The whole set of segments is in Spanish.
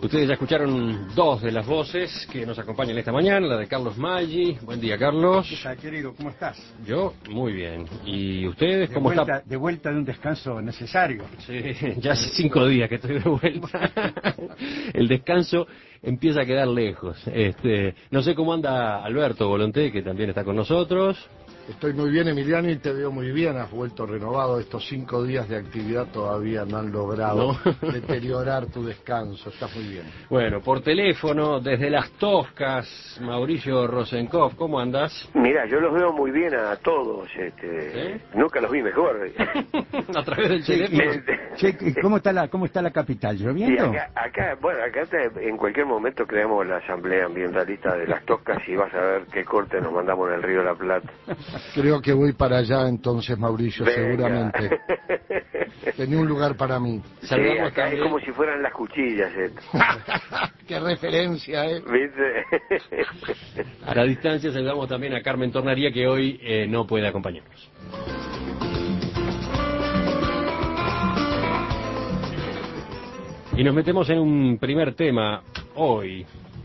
Ustedes ya escucharon dos de las voces que nos acompañan esta mañana, la de Carlos Maggi. Buen día, Carlos. ¿Qué tal, querido? ¿Cómo estás? Yo, muy bien. ¿Y ustedes cómo están? De vuelta de un descanso necesario. Sí, ya hace 5 días que estoy de vuelta. El descanso empieza a quedar lejos. No sé cómo anda Alberto Volonté, que también está con nosotros. Estoy muy bien, Emiliano, y te veo muy bien. Has vuelto renovado. Estos 5 días de actividad todavía no han logrado deteriorar tu descanso. Estás muy bien. Bueno, por teléfono, desde Las Toscas, Mauricio Rosenkopf, ¿cómo andas? Mira, yo los veo muy bien a todos. ¿Sí? Nunca los vi mejor. A través del teléfono. ¿Cómo está la capital? ¿Lloviendo? Y acá en cualquier momento creamos la asamblea ambientalista de Las Toscas y vas a ver qué corte nos mandamos en el Río de la Plata. Creo que voy para allá entonces, Mauricio, Venga. seguramente. Tenía un lugar para mí. Sí, acá es como si fueran las cuchillas. Qué referencia, ¿eh? ¿Viste? A la distancia saludamos también a Carmen Tornaría, que hoy no puede acompañarnos. Y nos metemos en un primer tema hoy,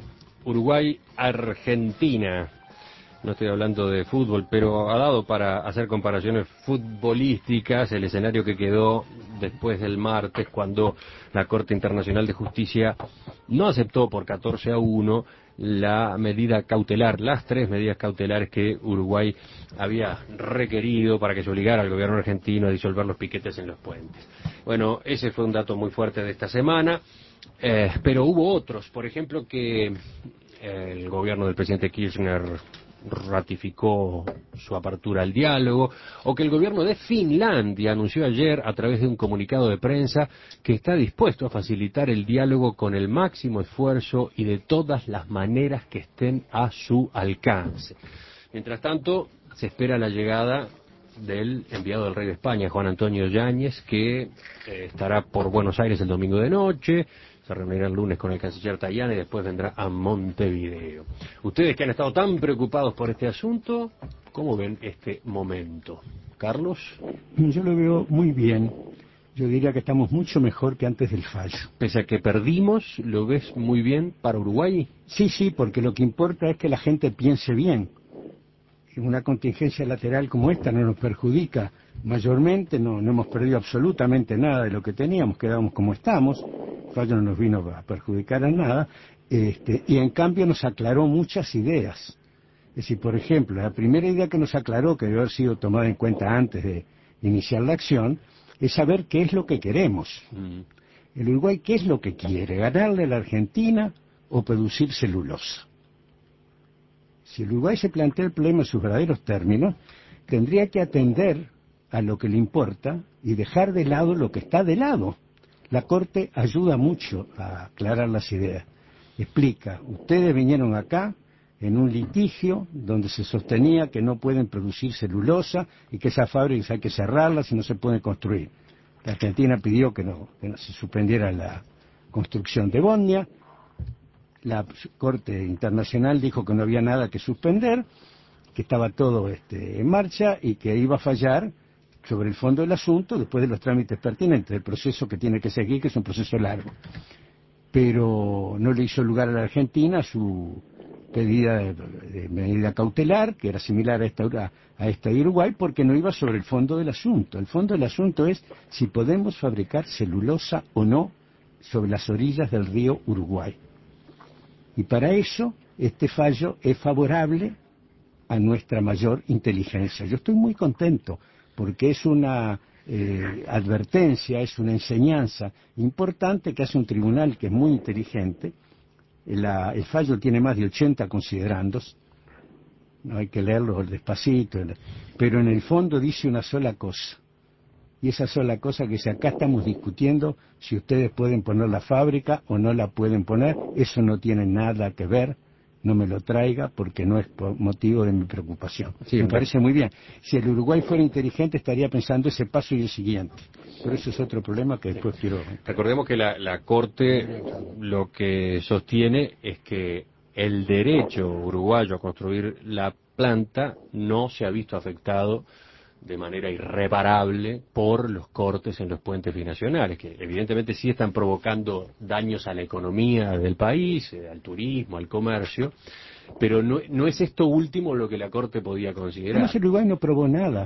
Uruguay-Argentina. No estoy hablando de fútbol, pero ha dado para hacer comparaciones futbolísticas el escenario que quedó después del martes, cuando la Corte Internacional de Justicia no aceptó por 14-1 la medida cautelar, las 3 medidas cautelares que Uruguay había requerido para que se obligara al gobierno argentino a disolver los piquetes en los puentes. Bueno, ese fue un dato muy fuerte de esta semana, pero hubo otros, por ejemplo, que el gobierno del presidente Kirchner ratificó su apertura al diálogo, o que el gobierno de Finlandia anunció ayer a través de un comunicado de prensa que está dispuesto a facilitar el diálogo con el máximo esfuerzo y de todas las maneras que estén a su alcance. Mientras tanto, se espera la llegada del enviado del rey de España, Juan Antonio Yáñez, que estará por Buenos Aires el domingo de noche. Se reunirá el lunes con el canciller Tajani y después vendrá a Montevideo. Ustedes que han estado tan preocupados por este asunto, ¿cómo ven este momento? ¿Carlos? Yo lo veo muy bien. Yo diría que estamos mucho mejor que antes del fallo. Pese a que perdimos, ¿lo ves muy bien para Uruguay? Sí, porque lo que importa es que la gente piense bien. Una contingencia lateral como esta no nos perjudica mayormente, no hemos perdido absolutamente nada de lo que teníamos, quedamos como estamos, el fallo no nos vino a perjudicar en nada, y en cambio nos aclaró muchas ideas. Es decir, por ejemplo, la primera idea que nos aclaró, que debe haber sido tomada en cuenta antes de iniciar la acción, es saber qué es lo que queremos. El Uruguay, ¿qué es lo que quiere? ¿Ganarle a la Argentina o producir celulosa? Si el Uruguay se plantea el problema en sus verdaderos términos, tendría que atender a lo que le importa y dejar de lado lo que está de lado. La Corte ayuda mucho a aclarar las ideas. Explica, ustedes vinieron acá en un litigio donde se sostenía que no pueden producir celulosa y que esas fábricas hay que cerrarlas y no se pueden construir. La Argentina pidió que no se suspendiera la construcción de Bosnia. La Corte Internacional dijo que no había nada que suspender, que estaba todo en marcha y que iba a fallar sobre el fondo del asunto después de los trámites pertinentes, del proceso que tiene que seguir, que es un proceso largo. Pero no le hizo lugar a la Argentina a su pedida de medida cautelar, que era similar a esta de Uruguay, porque no iba sobre el fondo del asunto. El fondo del asunto es si podemos fabricar celulosa o no sobre las orillas del río Uruguay. Y para eso, este fallo es favorable a nuestra mayor inteligencia. Yo estoy muy contento, porque es una advertencia, es una enseñanza importante que hace un tribunal que es muy inteligente. El fallo tiene más de 80 considerandos, no hay que leerlo despacito, pero en el fondo dice una sola cosa. Y esa sola cosa que si acá estamos discutiendo si ustedes pueden poner la fábrica o no la pueden poner, eso no tiene nada que ver, no me lo traiga porque no es motivo de mi preocupación. Sí, me parece muy bien. Si el Uruguay fuera inteligente estaría pensando ese paso y el siguiente. Pero eso es otro problema que después quiero... Recordemos que la Corte lo que sostiene es que el derecho uruguayo a construir la planta no se ha visto afectado de manera irreparable por los cortes en los puentes binacionales, que evidentemente sí están provocando daños a la economía del país, al turismo, al comercio, pero no es esto último lo que la Corte podía considerar. Además, el Uruguay no probó nada,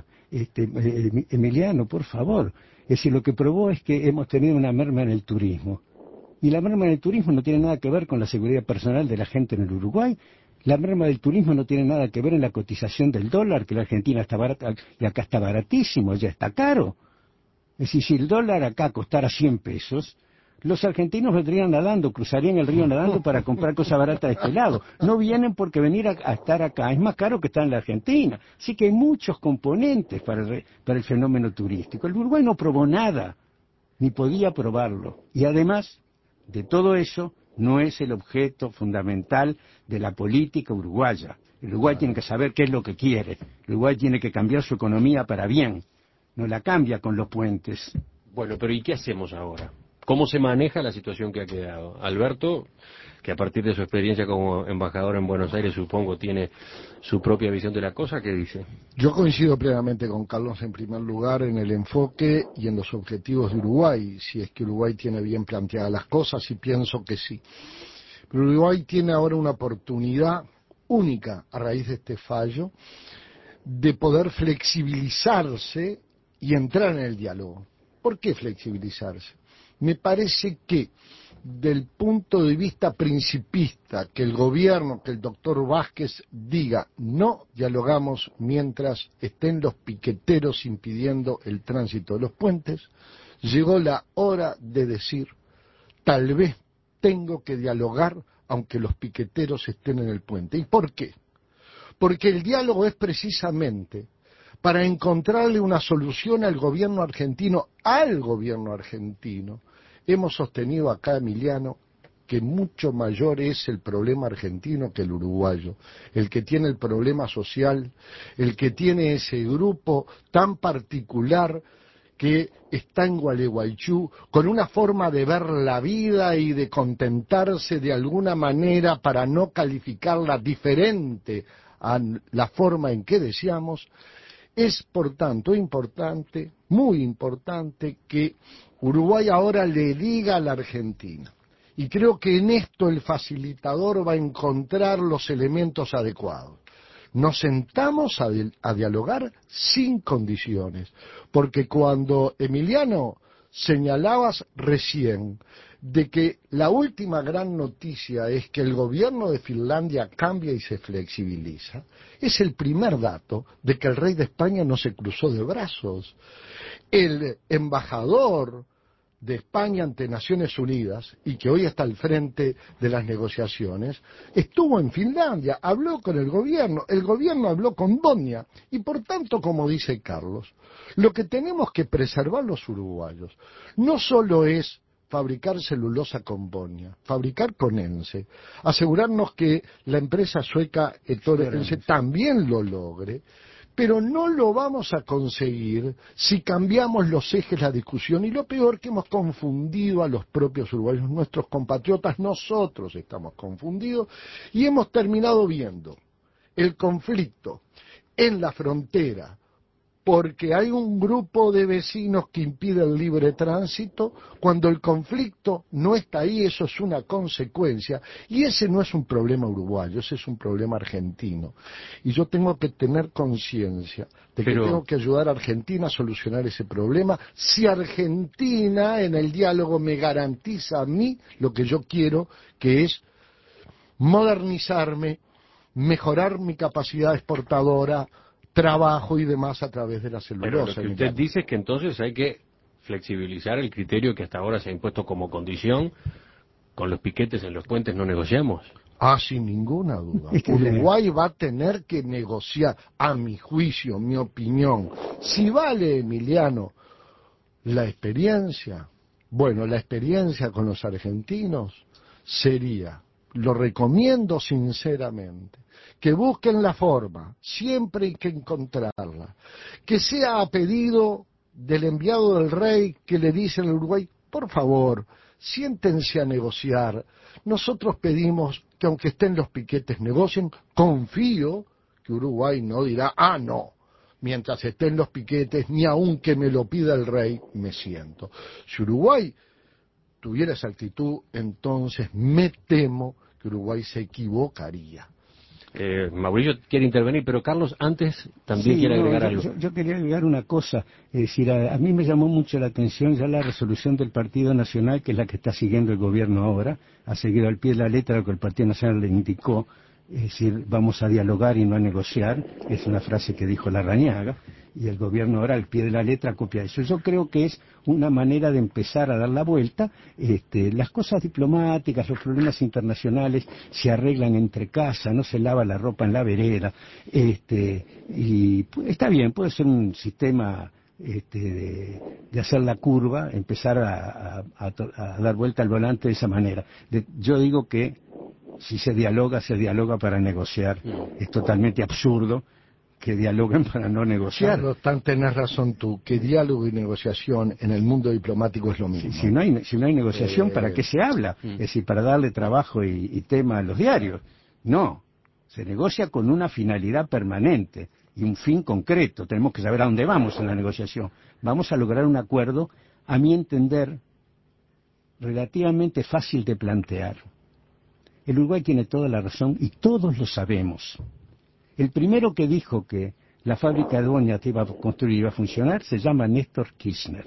Emiliano, por favor. Es decir, lo que probó es que hemos tenido una merma en el turismo. Y la merma en el turismo no tiene nada que ver con la seguridad personal de la gente en el Uruguay. La merma del turismo no tiene nada que ver en la cotización del dólar, que la Argentina está barata y acá está baratísimo, ya está caro. Es decir, si el dólar acá costara 100 pesos, los argentinos vendrían nadando, cruzarían el río nadando para comprar cosas baratas de este lado. No vienen porque venir a estar acá es más caro que estar en la Argentina. Así que hay muchos componentes para el fenómeno turístico. El Uruguay no probó nada, ni podía probarlo. Y además de todo eso, no es el objeto fundamental de la política uruguaya. El Uruguay tiene que saber qué es lo que quiere. El Uruguay tiene que cambiar su economía para bien. No la cambia con los puentes. Bueno, pero ¿y qué hacemos ahora? ¿Cómo se maneja la situación que ha quedado? Alberto, que a partir de su experiencia como embajador en Buenos Aires, supongo, tiene su propia visión de la cosa, ¿qué dice? Yo coincido plenamente con Carlos en primer lugar en el enfoque y en los objetivos de Uruguay, si es que Uruguay tiene bien planteadas las cosas, y pienso que sí. Pero Uruguay tiene ahora una oportunidad única a raíz de este fallo de poder flexibilizarse y entrar en el diálogo. ¿Por qué flexibilizarse? Me parece que del punto de vista principista, que el gobierno, que el doctor Vázquez diga no dialogamos mientras estén los piqueteros impidiendo el tránsito de los puentes, llegó la hora de decir tal vez tengo que dialogar aunque los piqueteros estén en el puente. ¿Y por qué? Porque el diálogo es precisamente para encontrarle una solución al gobierno argentino. Hemos sostenido acá, Emiliano, que mucho mayor es el problema argentino que el uruguayo, el que tiene el problema social, el que tiene ese grupo tan particular que está en Gualeguaychú, con una forma de ver la vida y de contentarse de alguna manera para no calificarla diferente a la forma en que deseamos. Es, por tanto, importante, muy importante, que Uruguay ahora le diga a la Argentina, y creo que en esto el facilitador va a encontrar los elementos adecuados. Nos sentamos a dialogar sin condiciones, porque cuando, Emiliano, señalabas recién de que la última gran noticia es que el gobierno de Finlandia cambia y se flexibiliza, es el primer dato de que el rey de España no se cruzó de brazos. El embajador de España ante Naciones Unidas, y que hoy está al frente de las negociaciones, estuvo en Finlandia, habló con el gobierno habló con Bonia, y por tanto, como dice Carlos, lo que tenemos que preservar los uruguayos no solo es fabricar celulosa con Bonia, fabricar con ENCE, asegurarnos que la empresa sueca Ettore ENCE también lo logre, pero no lo vamos a conseguir si cambiamos los ejes de la discusión, y lo peor que hemos confundido a los propios uruguayos, nuestros compatriotas, nosotros estamos confundidos, y hemos terminado viendo el conflicto en la frontera, porque hay un grupo de vecinos que impide el libre tránsito, cuando el conflicto no está ahí. Eso es una consecuencia, y ese no es un problema uruguayo, ese es un problema argentino. Y yo tengo que tener conciencia de que tengo que ayudar a Argentina a solucionar ese problema, si Argentina en el diálogo me garantiza a mí lo que yo quiero, que es modernizarme, mejorar mi capacidad exportadora, trabajo y demás a través de la celulosa. Pero lo que usted dice es que entonces hay que flexibilizar el criterio que hasta ahora se ha impuesto como condición. Con los piquetes en los puentes no negociamos. Sin ninguna duda. Uruguay va a tener que negociar, a mi juicio, mi opinión. Si vale, Emiliano, la experiencia, bueno, la experiencia con los argentinos sería, lo recomiendo sinceramente, que busquen la forma, siempre hay que encontrarla, que sea a pedido del enviado del rey que le dice en Uruguay, por favor, siéntense a negociar, nosotros pedimos que aunque estén los piquetes negocien, confío que Uruguay no dirá, no, mientras estén los piquetes, ni aun que me lo pida el rey, me siento. Si Uruguay tuviera esa actitud, entonces me temo que Uruguay se equivocaría. Mauricio quiere intervenir, pero Carlos antes también quiere agregar algo. Yo quería agregar una cosa, es decir, a mí me llamó mucho la atención ya la resolución del Partido Nacional, que es la que está siguiendo el gobierno ahora, ha seguido al pie de la letra lo que el Partido Nacional le indicó, es decir, vamos a dialogar y no a negociar, es una frase que dijo Larrañaga, y el gobierno ahora al pie de la letra copia eso. Yo creo que es una manera de empezar a dar la vuelta. Las cosas diplomáticas, los problemas internacionales se arreglan entre casa, no se lava la ropa en la vereda, y está bien, puede ser un sistema de hacer la curva, empezar a dar vuelta al volante de esa manera. Yo digo que si se dialoga para negociar. Es totalmente absurdo que dialoguen para no negociar. Carlos, tenés razón tú, que diálogo y negociación en el mundo diplomático es lo mismo. Si no hay negociación, ¿para qué se habla? Es decir, para darle trabajo y tema a los diarios. No, se negocia con una finalidad permanente y un fin concreto. Tenemos que saber a dónde vamos en la negociación. Vamos a lograr un acuerdo, a mi entender, relativamente fácil de plantear. El Uruguay tiene toda la razón y todos lo sabemos. El primero que dijo que la fábrica de Oña iba a construir y iba a funcionar se llama Néstor Kirchner,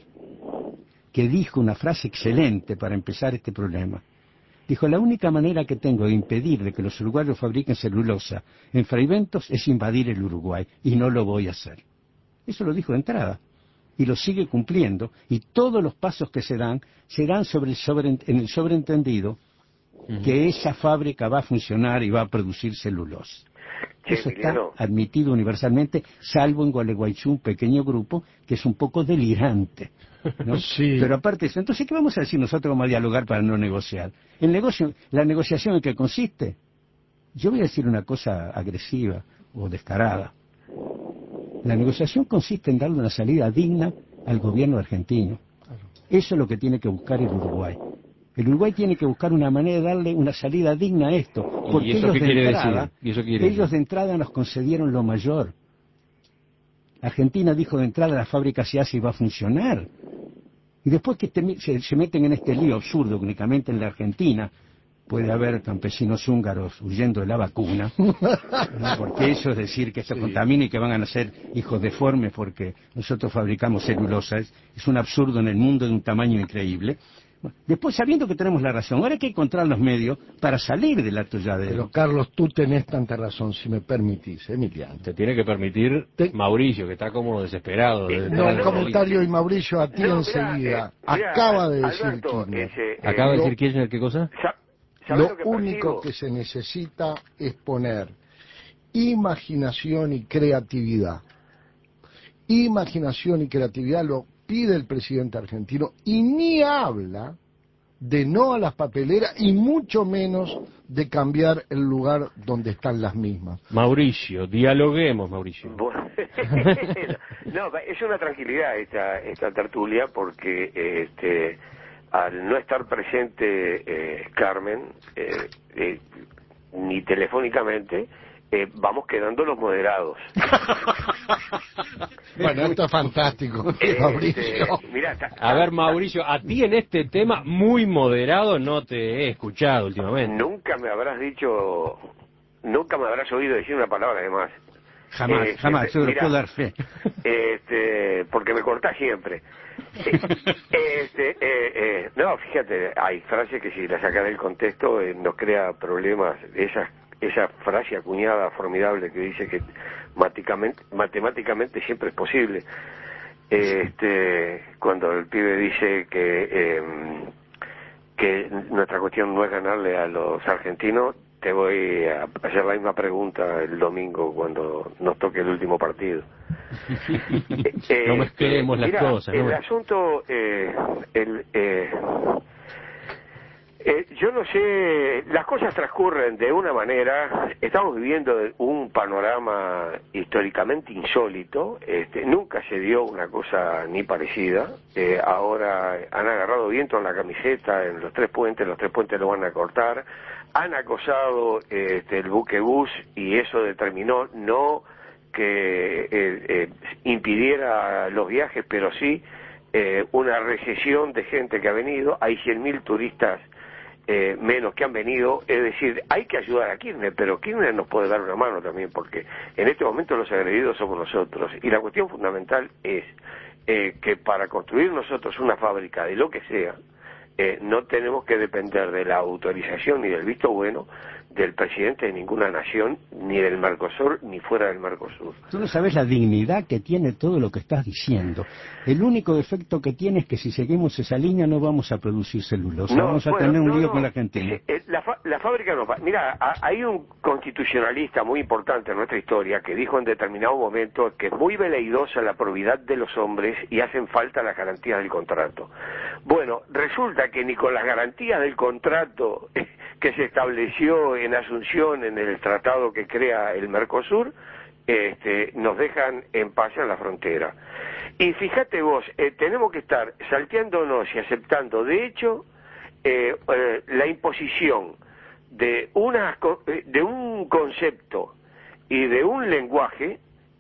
que dijo una frase excelente para empezar este problema. Dijo, la única manera que tengo de impedir de que los uruguayos fabriquen celulosa en Fraiventos es invadir el Uruguay, y no lo voy a hacer. Eso lo dijo de entrada, y lo sigue cumpliendo, y todos los pasos que se dan serán en el sobreentendido que esa fábrica va a funcionar y va a producir celulosa. Eso está admitido universalmente, salvo en Gualeguaychú, un pequeño grupo que es un poco delirante, ¿no? Sí. Pero aparte de eso, entonces, ¿qué vamos a decir nosotros? Vamos a dialogar para no negociar. La negociación en qué consiste. Yo voy a decir una cosa agresiva o descarada. La negociación consiste en darle una salida digna al gobierno argentino. Eso es lo que tiene que buscar el Uruguay. El Uruguay tiene que buscar una manera de darle una salida digna a esto, porque ¿Y eso ellos, qué quiere decir? Ellos de entrada nos concedieron lo mayor. Argentina dijo de entrada la fábrica se hace y va a funcionar. Y después que se meten en este lío absurdo, únicamente en la Argentina puede haber campesinos húngaros huyendo de la vacuna, ¿no? Porque eso es decir que esto contamina y que van a nacer hijos deformes porque nosotros fabricamos celulosa. Es un absurdo en el mundo de un tamaño increíble. Después, sabiendo que tenemos la razón, ahora hay que encontrar los medios para salir del atolladero. Pero Carlos, tú tenés tanta razón, si me permitís, Emiliano. Te tiene que permitir Mauricio, que está como desesperado. No, el comentario y Mauricio a ti enseguida. Acaba de decir Alberto, Kirchner. ¿Acaba de decir Kirchner qué cosa? Lo único que se necesita es poner imaginación y creatividad. Imaginación y creatividad lo pide el presidente argentino y ni habla de no a las papeleras y mucho menos de cambiar el lugar donde están las mismas. Mauricio, dialoguemos, Mauricio. Bueno, no, es una tranquilidad esta tertulia porque al no estar presente Carmen, ni telefónicamente, vamos quedando los moderados. Bueno, esto es fantástico, Mauricio. Mirá, A ver, Mauricio, a ti en este tema muy moderado no te he escuchado últimamente. Nunca me habrás oído decir una palabra de más. Jamás, yo lo puedo dar fe. Porque me cortás siempre. No, fíjate, hay frases que si las sacas del contexto nos crea problemas. Esa frase acuñada formidable que dice que matemáticamente siempre es posible. Cuando el pibe dice que nuestra cuestión no es ganarle a los argentinos, te voy a hacer la misma pregunta el domingo cuando nos toque el último partido. No mezclemos las cosas. El asunto, yo no sé, las cosas transcurren de una manera, estamos viviendo un panorama históricamente insólito, nunca se dio una cosa ni parecida, ahora han agarrado viento en la camiseta en los tres puentes lo van a cortar, han acosado el buquebús y eso determinó no impidiera los viajes, pero sí una recesión de gente que ha venido. Hay 100.000 turistas menos que han venido. Es decir, hay que ayudar a Kirchner, pero Kirchner nos puede dar una mano también, porque en este momento los agredidos somos nosotros. Y la cuestión fundamental es que para construir nosotros una fábrica de lo que sea, no tenemos que depender de la autorización ni del visto bueno del presidente de ninguna nación, ni del Mercosur, ni fuera del Mercosur. Tú no sabes la dignidad que tiene todo lo que estás diciendo. El único defecto que tiene es que si seguimos esa línea no vamos a producir celulosa, vamos a tener un lío con la Argentina. La fábrica no va. Mira, hay un constitucionalista muy importante en nuestra historia que dijo en determinado momento que es muy veleidosa la probidad de los hombres y hacen falta las garantías del contrato. Bueno, resulta que ni con las garantías del contrato que se estableció en Asunción, en el tratado que crea el Mercosur, nos dejan en paz en la frontera. Y fíjate vos, tenemos que estar salteándonos y aceptando, de hecho, la imposición de un concepto y de un lenguaje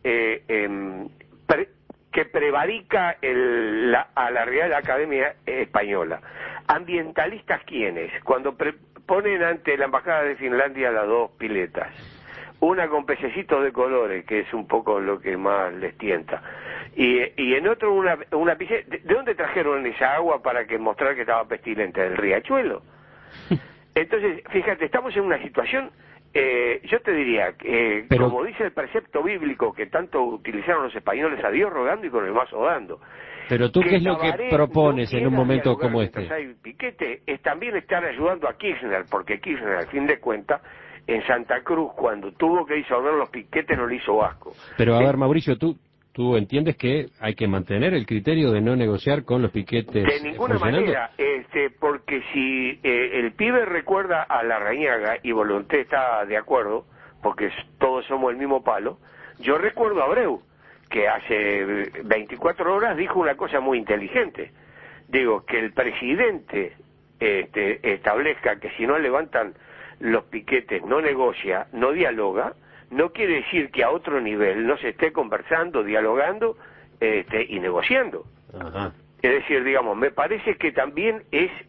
que prevarica a la Real Academia Española. ¿Ambientalistas quiénes? Cuando ponen ante la Embajada de Finlandia las dos piletas, una con pececitos de colores, que es un poco lo que más les tienta, y en otro una piscina. ¿De dónde trajeron esa agua para que mostrar que estaba pestilente? ¿Del riachuelo? Entonces, fíjate, estamos en una situación, yo te diría, como dice el precepto bíblico que tanto utilizaron los españoles, a Dios rogando y con el mazo dando. Pero tú, ¿qué es lo que propones en un momento como este? Hay piquete, es también estar ayudando a Kirchner, porque Kirchner, al fin de cuentas, en Santa Cruz, cuando tuvo que disolver los piquetes, no le hizo asco. Pero a ver, Mauricio, ¿tú entiendes que hay que mantener el criterio de no negociar con los piquetes? De ninguna manera, porque si el pibe recuerda a Larrañaga y Volonté está de acuerdo, porque todos somos el mismo palo, yo recuerdo a Abreu, que hace 24 horas dijo una cosa muy inteligente. Digo, que el presidente establezca que si no levantan los piquetes, no negocia, no dialoga, no quiere decir que a otro nivel no se esté conversando, dialogando y negociando. Ajá. Es decir, digamos, me parece que también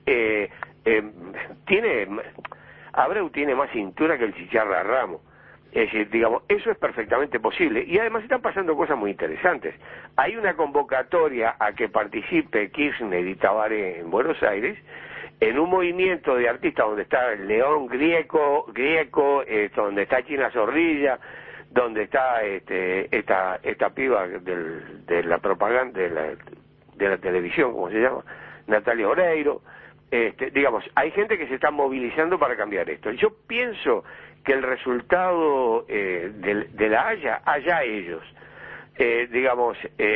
Abreu tiene más cintura que el Chicharra Ramos. Es decir, digamos, eso es perfectamente posible. Y además están pasando cosas muy interesantes. Hay una convocatoria a que participe Kirchner y Tabaré en Buenos Aires, en un movimiento de artistas donde está el León Grieco, donde está China Zorrilla, donde está esta piba de la propaganda, de la televisión, ¿cómo se llama? Natalia Oreiro. Digamos, hay gente que se está movilizando para cambiar esto. Yo pienso que el resultado de la Haya, allá ellos. Digamos,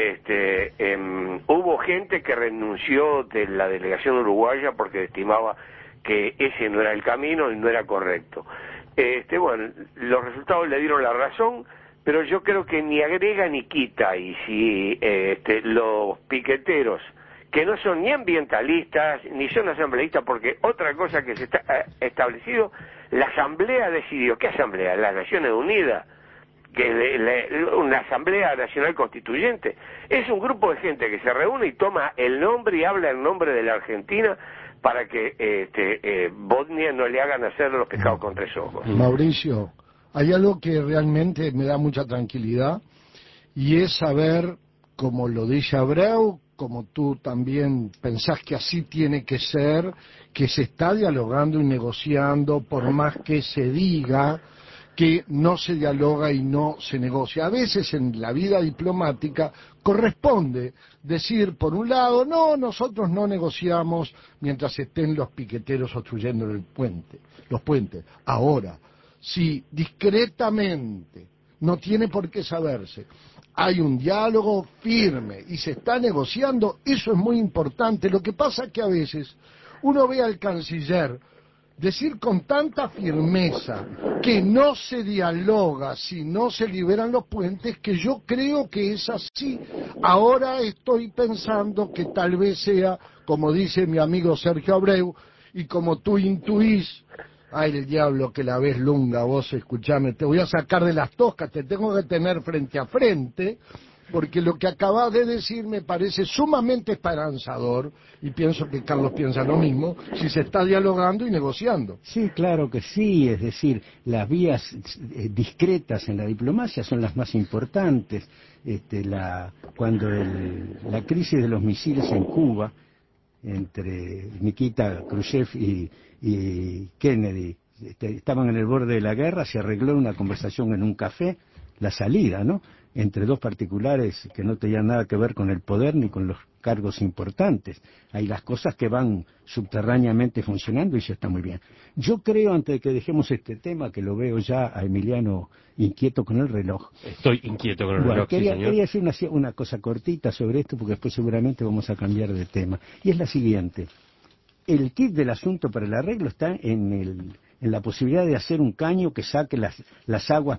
hubo gente que renunció de la delegación uruguaya porque estimaba que ese no era el camino y no era correcto. Bueno, los resultados le dieron la razón, pero yo creo que ni agrega ni quita, y si los piqueteros, que no son ni ambientalistas, ni son asambleístas, porque otra cosa que se está establecido, la Asamblea decidió, ¿qué Asamblea? Las Naciones Unidas, una Asamblea Nacional Constituyente, es un grupo de gente que se reúne y toma el nombre y habla en nombre de la Argentina para que Bosnia no le hagan hacer los pescados con tres ojos. Mauricio, hay algo que realmente me da mucha tranquilidad, y es saber, como lo dice Abreu, como tú también pensás que así tiene que ser, que se está dialogando y negociando, por más que se diga que no se dialoga y no se negocia. A veces en la vida diplomática corresponde decir, por un lado, no, nosotros no negociamos mientras estén los piqueteros obstruyendo los puentes. Ahora, si discretamente, no tiene por qué saberse, hay un diálogo firme y se está negociando, eso es muy importante. Lo que pasa es que a veces uno ve al canciller decir con tanta firmeza que no se dialoga si no se liberan los puentes, que yo creo que es así. Ahora estoy pensando que tal vez sea, como dice mi amigo Sergio Abreu, y como tú intuís, Ay, el diablo que la ves lunga, vos escuchame, te voy a sacar de las toscas, te tengo que tener frente a frente, porque lo que acabas de decir me parece sumamente esperanzador, y pienso que Carlos piensa lo mismo, si se está dialogando y negociando. Sí, claro que sí, es decir, las vías discretas en la diplomacia son las más importantes. Cuando la crisis de los misiles en Cuba, entre Nikita Khrushchev y Kennedy, estaban en el borde de la guerra, se arregló una conversación en un café, la salida, ¿no?, entre dos particulares que no tenían nada que ver con el poder ni con los cargos importantes. Hay las cosas que van subterráneamente funcionando y eso está muy bien. Yo creo, antes de que dejemos este tema, que lo veo ya a Emiliano inquieto con el reloj. Estoy inquieto con el Bueno, reloj, sí, señor. quería decir una cosa cortita sobre esto, porque después seguramente vamos a cambiar de tema. Y es la siguiente. El kit del asunto para el arreglo está en la posibilidad de hacer un caño que saque las aguas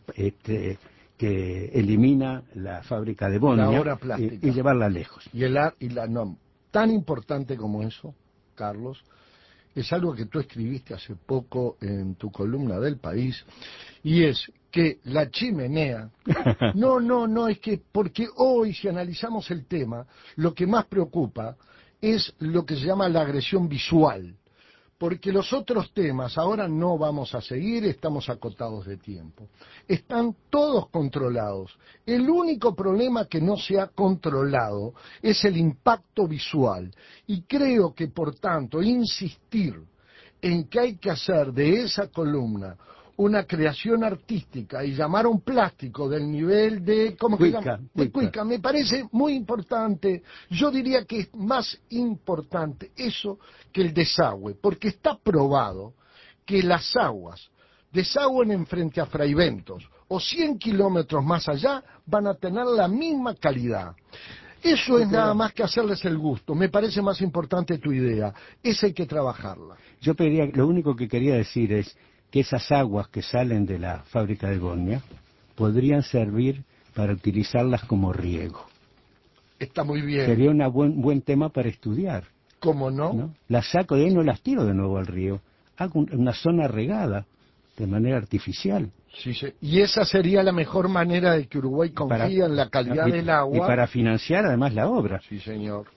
que elimina la fábrica de Bonia La obra plástica. y llevarla lejos. No, tan importante como eso, Carlos, es algo que tú escribiste hace poco en tu columna del País, y es que la chimenea, no, es que, porque hoy si analizamos el tema, lo que más preocupa es lo que se llama la agresión visual, porque los otros temas ahora no vamos a seguir, estamos acotados de tiempo. Están todos controlados. El único problema que no se ha controlado es el impacto visual. Y creo que, por tanto, insistir en que hay que hacer de esa columna una creación artística y llamar a un plástico del nivel de, ¿cómo que se llama? De Cuica, me parece muy importante. Yo diría que es más importante eso que el desagüe, porque está probado que las aguas desagüen en frente a Fraiventos o 100 kilómetros más allá van a tener la misma calidad. Eso es nada más que hacerles el gusto. Me parece más importante tu idea. Esa hay que trabajarla. Lo único que quería decir es que esas aguas que salen de la fábrica de Bonia podrían servir para utilizarlas como riego. Está muy bien. Sería un buen tema para estudiar. ¿Cómo no? Las saco de ahí, no las tiro de nuevo al río. Hago una zona regada de manera artificial. Sí. Y esa sería la mejor manera de que Uruguay confíe en la calidad del agua. Y para financiar además la obra. Sí, señor.